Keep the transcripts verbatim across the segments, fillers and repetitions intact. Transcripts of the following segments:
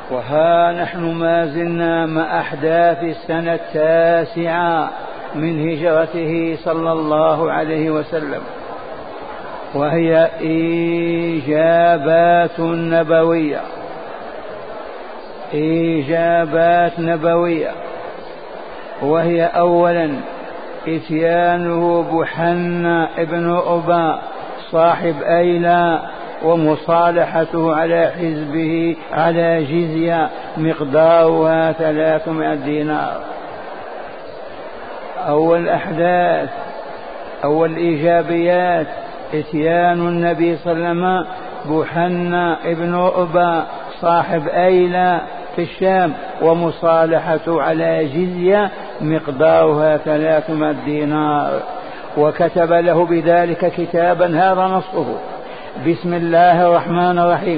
وها نحن ما زلنا مع أحداث السنة التاسعة من هجرته صلى الله عليه وسلم، وهي إجابات نبوية إجابات نبوية وهي أولا إتيانه بحنا ابن أبا صاحب أيلة ومصالحته على حزبه على جزية مقدارها ثلاثمائة دينار. أول أحداث أول إيجابيات إتيان النبي صلى الله عليه وسلم بحنا ابن أبا صاحب أيلة في الشام ومصالحته على جزية مقدارها ثلاثمائة دينار، وكتب له بذلك كتابا هذا نصه: بسم الله الرحمن الرحيم،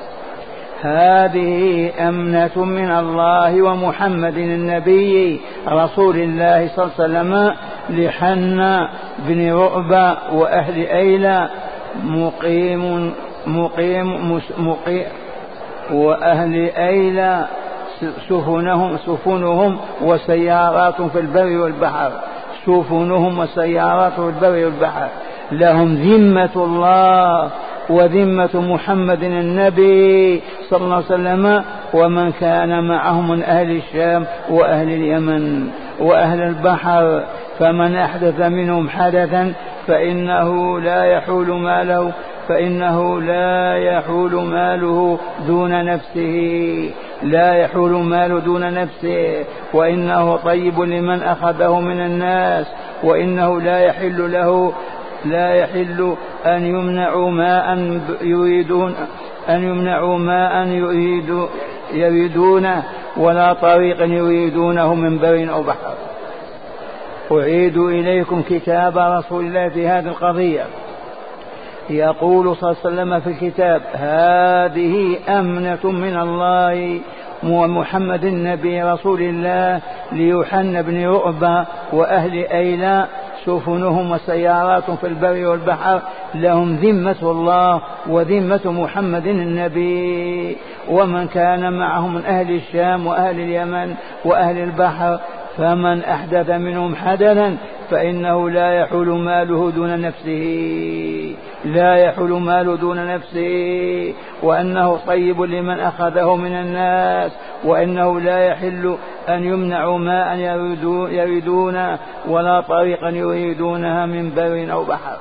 هذه أمنة من الله ومحمد النبي رسول الله صلى الله عليه وسلم لحنا بن رؤبة وأهل أيلة مقيم مقيم مقيم وأهل أيلة سفنهم سفنهم وسيارات في البر والبحر سفنهم وسيارات في البر والبحر لهم ذمة الله وذمة محمد النبي صلى الله عليه وسلم ومن كان معهم من أهل الشام وأهل اليمن وأهل البحر، فمن أحدث منهم حدثا فإنه لا يحول ماله فإنه لا يحول ماله دون نفسه لا يحول ماله دون نفسه وإنه طيب لمن أخذه من الناس، وإنه لا يحل له لا يحل أن يمنعوا ماء يريدون أن يمنعوا ماء يريد يريدونه ولا طريق يريدونه من بر أو بحر. أعيد إليكم كتاب رسول الله في هذه القضية. يقول صلى الله عليه وسلم في الكتاب: هذه أمنة من الله ومحمد النبي رسول الله ليوحنا بن رؤبة وأهل أيلة سفنهم وسيارات في البر والبحر لهم ذمة الله وذمة محمد النبي ومن كان معهم من أهل الشام وأهل اليمن وأهل البحر، فمن أحدث منهم حدثا فإنه لا يحول ماله دون نفسه لا يحول ماله دون نفسه وأنه طيب لمن أخذه من الناس، وإنه لا يحل أن يمنعوا ماء يريدون ولا طريقا يريدونها من بر أو بحر.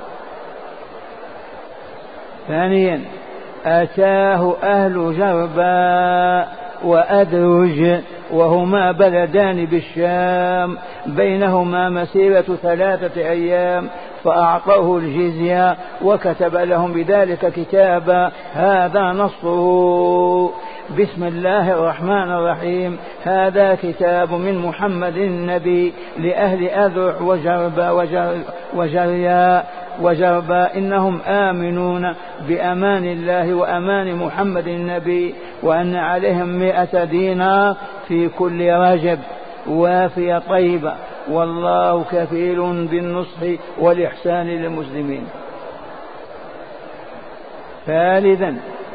ثانيا أتاه أهل جرباء وأدرج وهما بلدان بالشام بينهما مسيرة ثلاثة أيام فأعطوه الجزية وكتب لهم بذلك كتابا هذا نصه: بسم الله الرحمن الرحيم، هذا كتاب من محمد النبي لأهل أذرع وجربا وجرياء وجربا إنهم آمنون بأمان الله وأمان محمد النبي، وأن عليهم مئة دينار في كل رجب وافية طيبة، والله كفيل بالنصح والإحسان للمسلمين. ثالثا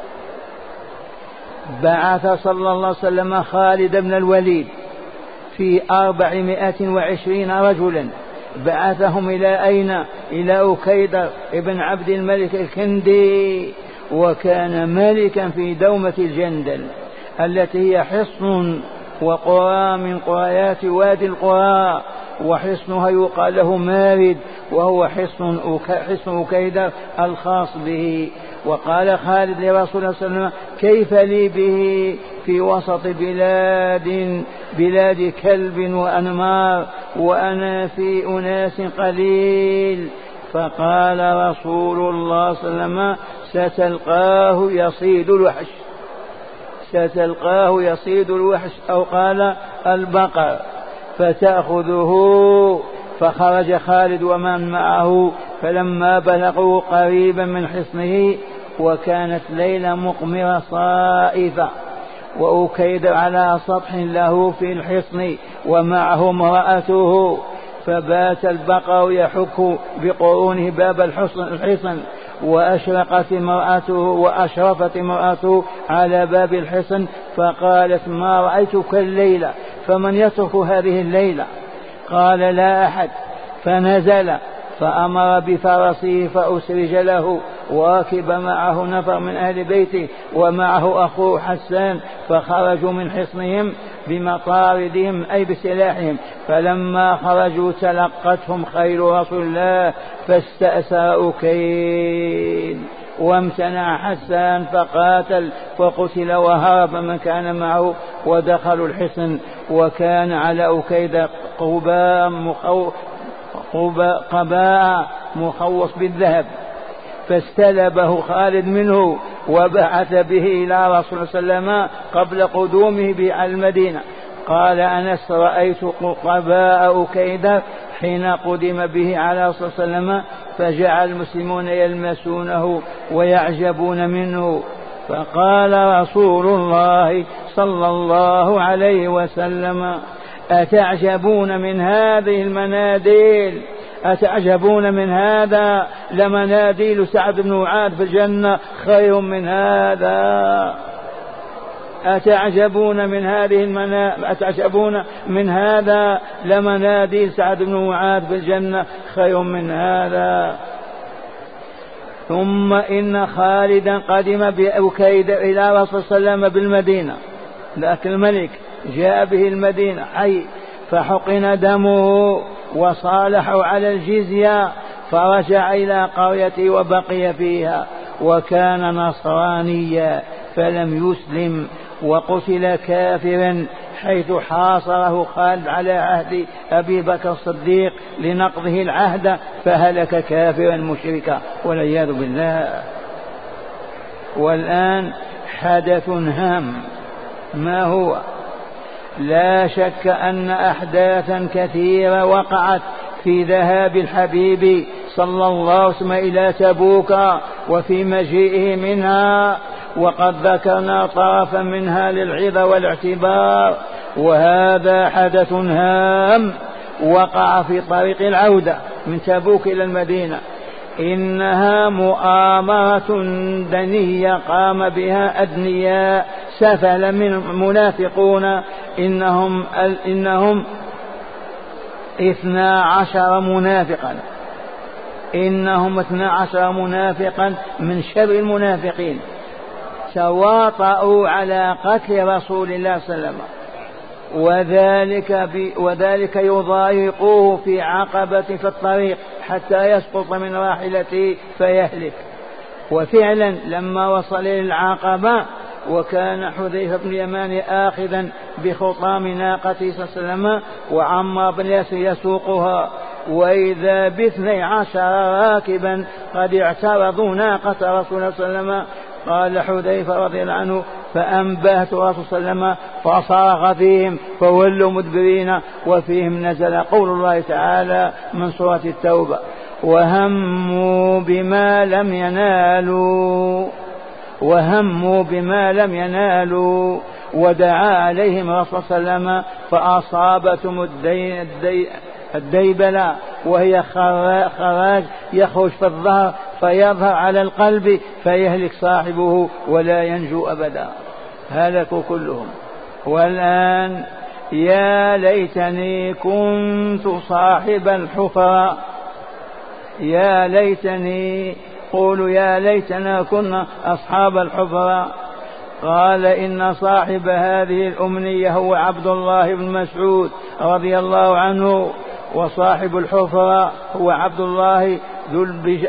بعث صلى الله عليه وسلم خالد بن الوليد في أربعمائة وعشرين رجلا، بعثهم إلى أين؟ إلى أكيدر ابن عبد الملك الكندي، وكان ملكا في دومة الجندل التي هي حصن وقرى من قريات وادي القرى، وحصنها يقال له مارد، وهو حصن حصن أكيدر الخاص به. وقال خالد لرسول الله صلى الله عليه وسلم: كيف لي به في وسط بلاد بلاد كلب وأنمار وأنا في أناس قليل؟ فقال رسول الله صلى الله عليه وسلم: ستلقاه يصيد الوحش ستلقاه يصيد الوحش أو قال البقر فتأخذه. فخرج خالد ومن معه، فلما بلغوا قريبا من حصنه وكانت ليلة مقمرة صائفة وأكيد على سطح له في الحصن ومعه امرأته، فبات البقر يحك بقرونه باب الحصن وأشرقت امرأته وأشرفت امرأته على باب الحصن فقالت ما رأيتك الليلة فمن يترك هذه الليلة؟ قال لا أحد. فنزل فأمر بفرسه فأسرج له وركب معه نفر من أهل بيته ومعه أخوه حسان، فخرجوا من حصنهم بمطاردهم أي بسلاحهم. فلما خرجوا تلقتهم خيل رسول الله فاستأسر أكيد، وامتنع حسان فقاتل فقتل وهرب من كان معه ودخلوا الحصن. وكان على أكيد قباء مخو... قباء مخوص بالذهب، فاستلبه خالد منه وبعث به إلى رسول الله صلى الله عليه وسلم قبل قدومه به على المدينة. قال أنس رأيت قباء أكيد حين قدم به على رسول الله صلى الله عليه وسلم، فجعل المسلمون يلمسونه ويعجبون منه. فقال رسول الله صلى الله عليه وسلم أتعجبون من هذه المناديل؟ أتعجبون من هذا؟ لمناديل سعد بن معاذ في الجنة خير من هذا. أتعجبون من هذه المنا... أتعجبون من هذا؟ لمناديل سعد بن معاذ في الجنة خير من هذا. ثم إن خالدا قدم بأكيد إلى رسول الله صلى الله عليه وسلم بالمدينة، ذاك الملك جاء به المدينة حي، فحقن دمه وصالحوا على الجزية، فرجع إلى قريته وبقي فيها، وكان نصرانيا فلم يسلم وقتل كافرا، حيث حاصره خالد على عهد أبي بكر الصديق لنقضه العهد، فهلك كافرا مشركا والعياذ بالله. والآن حدث هام، ما هو؟ لا شك أن أحداثا كثيرة وقعت في ذهاب الحبيب صلى الله عليه وسلم إلى تبوك وفي مجيئه منها، وقد ذكرنا طرفا منها للعظة والاعتبار. وهذا حدث هام وقع في طريق العودة من تبوك إلى المدينة. إنها مؤامرة دنية قام بها أدنياء سفل من منافقون، إنهم, إنهم اثنا عشر منافقا إنهم اثنا عشر منافقا من شر المنافقين تواطؤوا على قتل رسول الله صلى الله عليه وسلم، وذلك, وذلك يضايقوه في عقبة في الطريق حتى يسقط من راحلته فيهلك. وفعلا لما وصل إلى العقبة وكان حذيفة بن اليمان آخذا بخطام ناقته صلى الله عليه وسلم وعمار بن ياسر يسوقها، وإذا باثني عشر راكبا قد اعترضوا ناقة رسول الله صلى الله عليه وسلم. قال حذيفة رضي الله عنه فأنبهت رسول صلى الله عليه وسلم فصرخ فيهم فولوا مدبرين، وفيهم نزل قول الله تعالى من سورة التوبة وهموا بما لم ينالوا وهموا بما لم ينالوا ودعا عليهم رسول صلى الله عليه وسلم فأصابتهم الدي الدي الديبلة، وهي خراج يخرج في الظهر فيظهر على القلب فيهلك صاحبه ولا ينجو أبدا، هلكوا كلهم. والآن يا ليتني كنت صاحب الحفرة، يا ليتني، قولوا يا ليتنا كنا أصحاب الحفرة. قال إن صاحب هذه الأمنية هو عبد الله بن مسعود رضي الله عنه، وصاحب الحفرة هو عبد الله ذو, البج...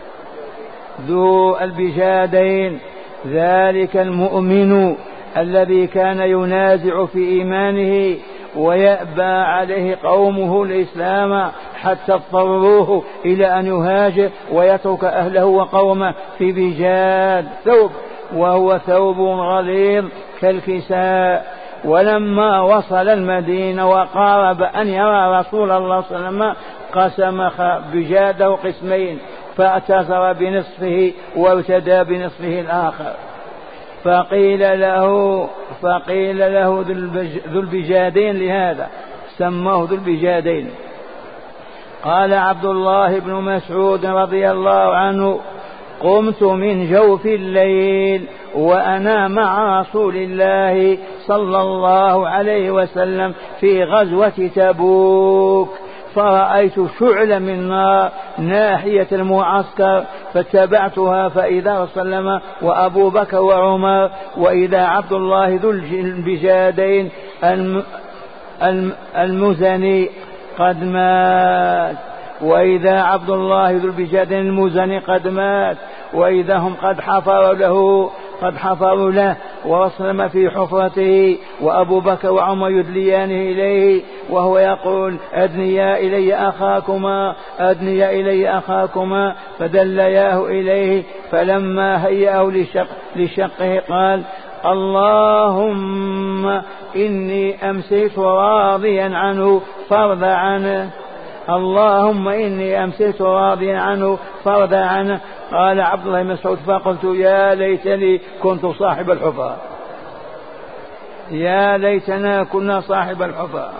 ذو البجادين، ذلك المؤمن الذي كان ينازع في إيمانه ويأبى عليه قومه الإسلام حتى اضطروه إلى أن يهاجر ويترك أهله وقومه في بجاد ثوب، وهو ثوب غليظ كالكساء. ولما وصل المدينة وقارب أن يرى رسول الله صلى الله عليه وسلم قسم بجاده قسمين، فاعتذر بنصفه وارتدى بنصفه الآخر. فقيل له فقيل له ذو البجادين، لهذا سماه ذو البجادين. قال عبد الله بن مسعود رضي الله عنه قمت من جوف الليل وأنا مع رسول الله صلى الله عليه وسلم في غزوة تبوك، فرأيت شعلة من نار ناحية المعسكر فاتبعتها، فإذا وسلم وأبو بكر وعمر، وإذا عبد الله ذو البجادين المزني قد مات، وإذا عبد الله ذو البجادين المزني قد مات، وإذا هم قد حفروا له قد حفروا له ووصلم في حفرته، وأبو بكر وعمر يدليانه إليه وهو يقول أدنيا إلي أخاكما أدنيا إلي أخاكما، فدلياه إليه، فلما هيأه لشق لشقه قال اللهم إني أمسيت راضيا عنه فارض عنه، اللهم إني أمسيت راضيا عنه فارض عنه. قال عبد الله بن مسعود فقلت يا ليتني كنت صاحب الحفرة، يا ليتنا كنا صاحب الحفرة.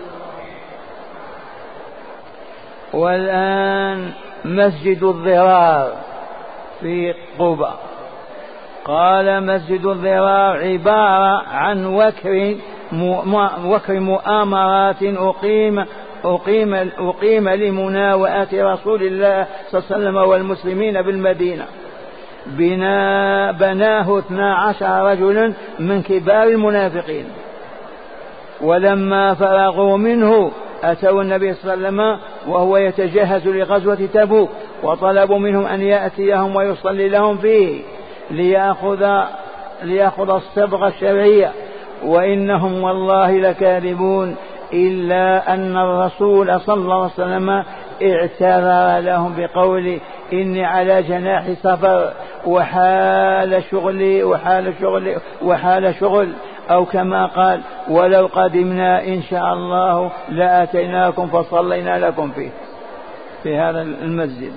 والآن مسجد الضرار في قباء. قال مسجد الضرار عبارة عن وكر وكر مؤامرات أقيم أقيم, أقيم لمناوئة رسول الله صلى الله عليه وسلم والمسلمين بالمدينة. بنا بناه اثنا عشر رجلا من كبار المنافقين، ولما فرغوا منه أتوا النبي صلى الله عليه وسلم وهو يتجهز لغزوة تبوك، وطلبوا منهم أن يأتيهم ويصلي لهم فيه ليأخذ, ليأخذ الصبغة الشرعية، وإنهم والله لكاذبون، إلا أن الرسول صلى الله عليه وسلم اعتذر لهم بقوله إني على جناح سفر وحال شغلي وحال شغلي وحال شغل، أو كما قال ولو قدمنا إن شاء الله لأتيناكم فصلينا لكم فيه في هذا المسجد.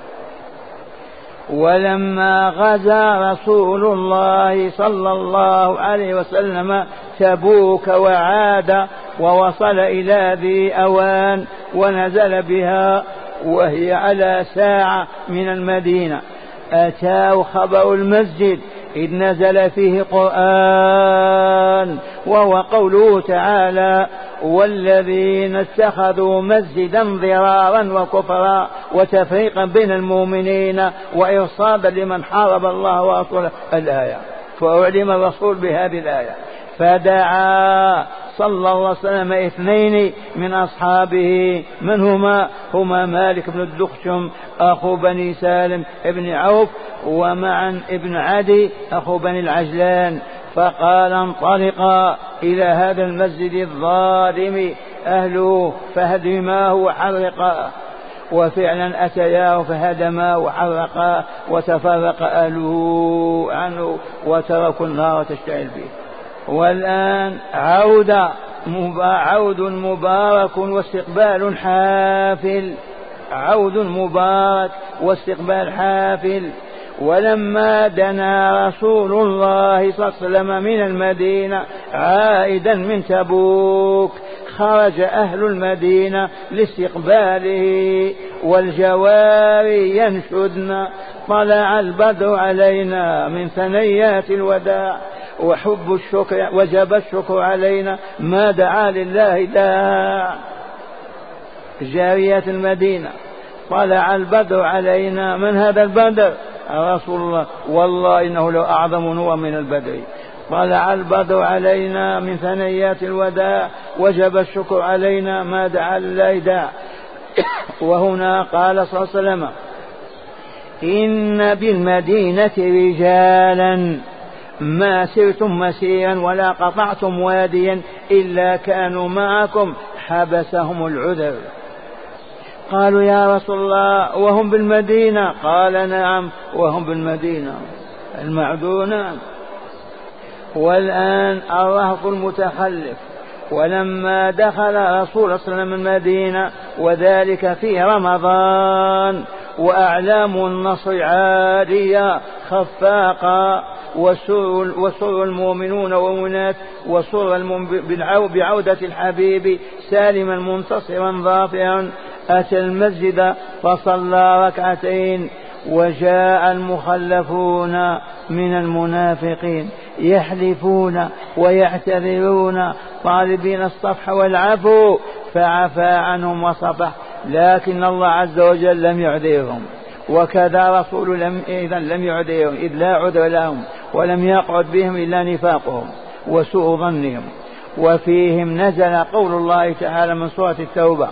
ولما غزا رسول الله صلى الله عليه وسلم تبوك وعاد ووصل إلى ذي أوان ونزل بها وهي على ساعة من المدينة، أتاه خبر المسجد إذ نزل فيه قرآن، وهو قوله تعالى والذين اتخذوا مسجدا ضرارا وكفرا وتفريقا بين المؤمنين وإرصادا لمن حارب الله ورسوله الآية. فأعلم الرسول بهذه الآية، فدعا صلى الله عليه وسلم اثنين من أصحابه، من هما؟ هما مالك بن الدخشم أخو بني سالم ابن عوف، ومعا ابن عدي أخو بني العجلان، فقال انطلقا إلى هذا المسجد الظالم أهله فهدماه وحرقا، وفعلا أتياه فهدما وحرقا وتفرق أهله عنه وتركوا النار تشتعل فيه. والآن عود عود مبارك واستقبال حافل، عود مبارك واستقبال حافل. ولما دنا رسول الله صلى الله عليه وسلم من المدينة عائدا من تبوك خرج أهل المدينة لاستقباله والجواري ينشدن طلع البدر علينا من ثنيات الوداع وحب الشكر وجب الشكر علينا ما دعا لله داع. جاريات المدينة طلع البدر علينا، من هذا البدر؟ رسول الله، والله إنه لو أعظم نور من البدر. طلع البدر علينا من ثنيات الوداع وجب الشكر علينا ما دعا لله داع. وهنا قال صلى الله عليه وسلم إن بالمدينة رجالا ما سرتم مسيرا ولا قطعتم واديا إلا كانوا معكم حبسهم العذر. قالوا يا رسول الله وهم بالمدينة؟ قال نعم وهم بالمدينة المعذورون. والآن الرهط المتخلف. ولما دخل رسول الله صلى الله عليه وسلم المدينة وذلك في رمضان وأعلام النصر عالية خفاقا وسر المؤمنون والمؤمنات وسر بعودة الحبيب سالما منتصرا ظافرا، أتى المسجد فصلى ركعتين وجاء المخلفون من المنافقين يحلفون ويعتذرون طالبين الصفح والعفو فعفى عنهم وصفح، لكن الله عز وجل لم يعذرهم، وكذا رسول لم إذا لم يعذرهم إذ لا عذر لهم، ولم يقعد بهم إلا نفاقهم وسوء ظنهم. وفيهم نزل قول الله تعالى من سورة التوبة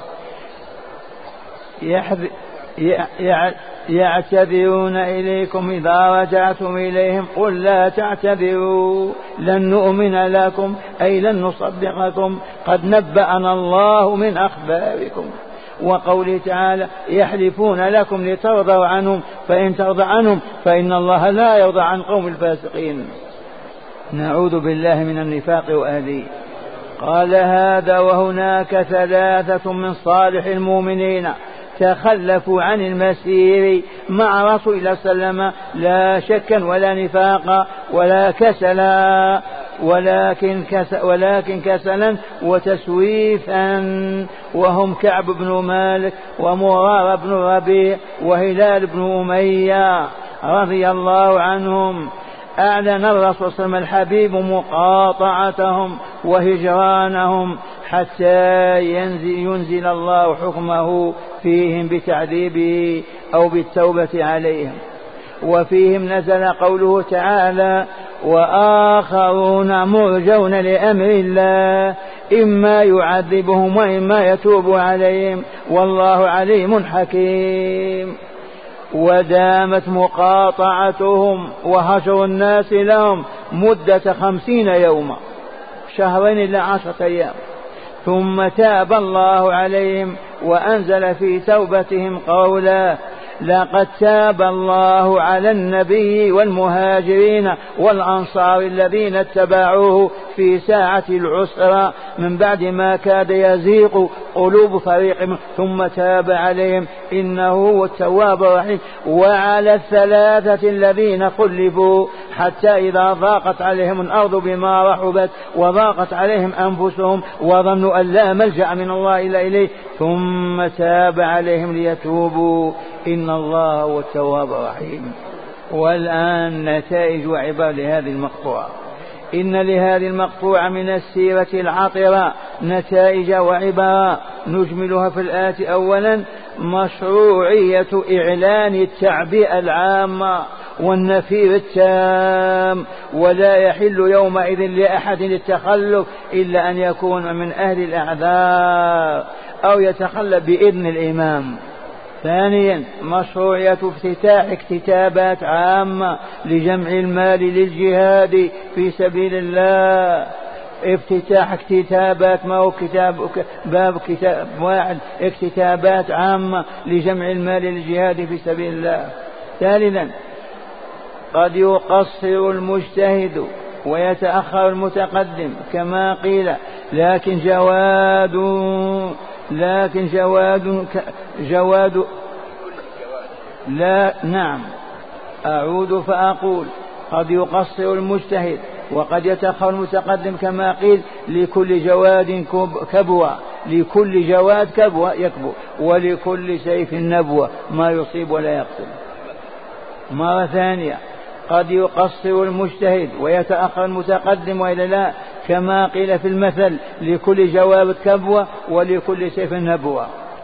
يعتذرون إليكم إذا رجعتم إليهم قل لا تعتذروا لن نؤمن لكم أي لن نصدقكم قد نبأنا الله من أخباركم. وقوله تعالى يحلفون لكم لترضوا عنهم فإن ترضى عنهم فإن الله لا يرضى عن قوم الفاسقين. نعوذ بالله من النفاق وأهله. قال هذا وهناك ثلاثة من صالح المؤمنين تخلفوا عن المسير مع رسول الله صلى الله عليه وسلم لا شكا ولا نفاقا ولا كسلا ولكن, كس ولكن كسلا وتسويفا، وهم كعب بن مالك ومرار بن ربيع وهلال بن أمية رضي الله عنهم. أعلن الرسول صلى الله عليه وسلم الحبيب مقاطعتهم وهجرانهم حتى ينزل, ينزل الله حكمه فيهم بتعذيبه أو بالتوبة عليهم. وفيهم نزل قوله تعالى وآخرون مرجون لأمر الله إما يعذبهم وإما يتوب عليهم والله عليم حكيم. ودامت مقاطعتهم وهجر الناس لهم مدة خمسين يوما، شهرين إلى عشرة أيام، ثم تاب الله عليهم وأنزل في توبتهم قولا لقد تاب الله على النبي والمهاجرين والأنصار الذين اتبعوه في ساعة العسرة من بعد ما كاد يزيغ قلوب فريق منهم ثم تاب عليهم إنه هو التواب الرحيم. وعلى الثلاثة الذين خلفوا حتى إذا ضاقت عليهم الأرض بما رحبت وضاقت عليهم أنفسهم وظنوا أن لا ملجأ من الله إلا إليه ثم تاب عليهم ليتوبوا إن الله هو التواب الرحيم. والآن نتائج وعبر لهذه المقطوعة. إن لهذه المقطوعة من السيرة العطرة نتائج وعبر نجملها في الآتي. أولا مشروعية إعلان التعبئة العامة والنفير التام، ولا يحل يومئذ لأحد التخلف إلا أن يكون من أهل الأعذار أو يتخلف بإذن الإمام. ثانيا مشروعية افتتاح اكتتابات عامة لجمع المال للجهاد في سبيل الله. افتتاح اكتتابات ما هو كتاب باب كتاب واحد، اكتتابات عامة لجمع المال للجهاد في سبيل الله. ثالثا قد يقصر المجتهد ويتأخر المتقدم كما قيل لكن جواد لكن جواد جواد لا نعم أعود فأقول قد يقصر المجتهد وقد يتأخر المتقدم كما قيل لكل جواد كبوة لكل جواد كبوة يكبو ولكل سيف نبوة ما يصيب ولا يقتل. مرة ثانية قد يقصر المجتهد ويتأخر المتقدم وإلا لا كما قيل في المثل لكل جواب كبوة ولكل سيف نبوة.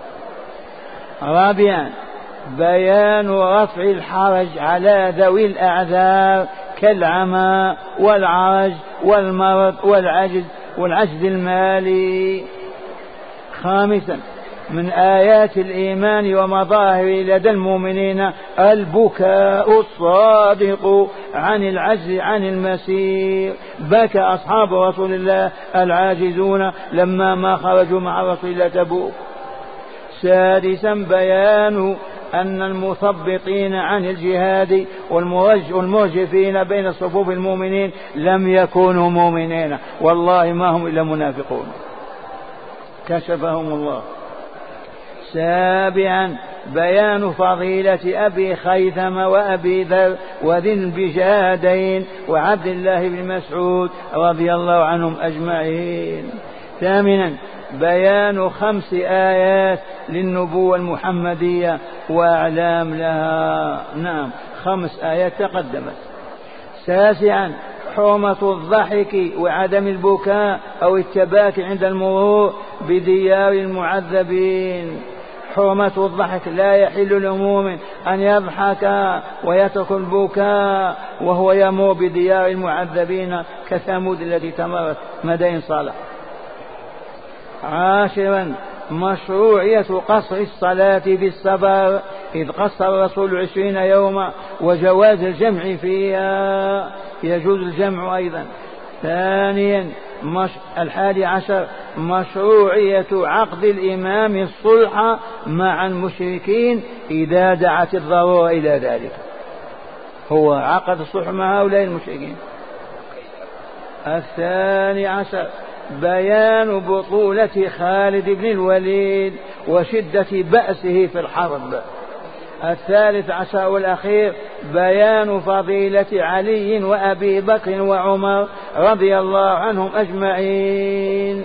رابعا بيان رفع الحرج على ذوي الأعذار كالعمى والعرج والمرض والعجز والعجز المالي. خامسا من آيات الإيمان ومظاهر لدى المؤمنين البكاء الصادق عن العجز عن المسير. بكى أصحاب رسول الله العاجزون لما ما خرجوا مع رسول الله تبوك. سادسا بيان أن المثبطين عن الجهاد والمرجفين بين صفوف المؤمنين لم يكونوا مؤمنين والله ما هم إلا منافقون كشفهم الله. سابعا بيان فضيلة أبي خيثم وأبي ذر وذي البجادين وعبد الله بن مسعود رضي الله عنهم أجمعين. ثامنا بيان خمس آيات للنبوة المحمدية وأعلام لها. نعم خمس آيات تقدمت. تاسعا حرمة الضحك وعدم البكاء أو التباكي عند المرور بديار المعذبين. حرمة الضحك، لا يحل لمؤمن أن يضحك ويترك البكاء وهو يمر بديار المعذبين كثمود التي تمرت مدائن صالح. عاشرا مشروعية قصر الصلاة في السفر إذ قصر الرسول عشرين يوما وجواز الجمع فيها، يجوز الجمع أيضا. ثانيا مش... الحادي عشر مشروعية عقد الإمام الصلح مع المشركين إذا دعت الضرورة إلى ذلك. هو عقد الصلح مع هؤلاء المشركين. الثاني عشر بيان بطولة خالد بن الوليد وشدة بأسه في الحرب. الثالث عشر والأخير بيان فضيلة علي وأبي بكر وعمر رضي الله عنهم أجمعين.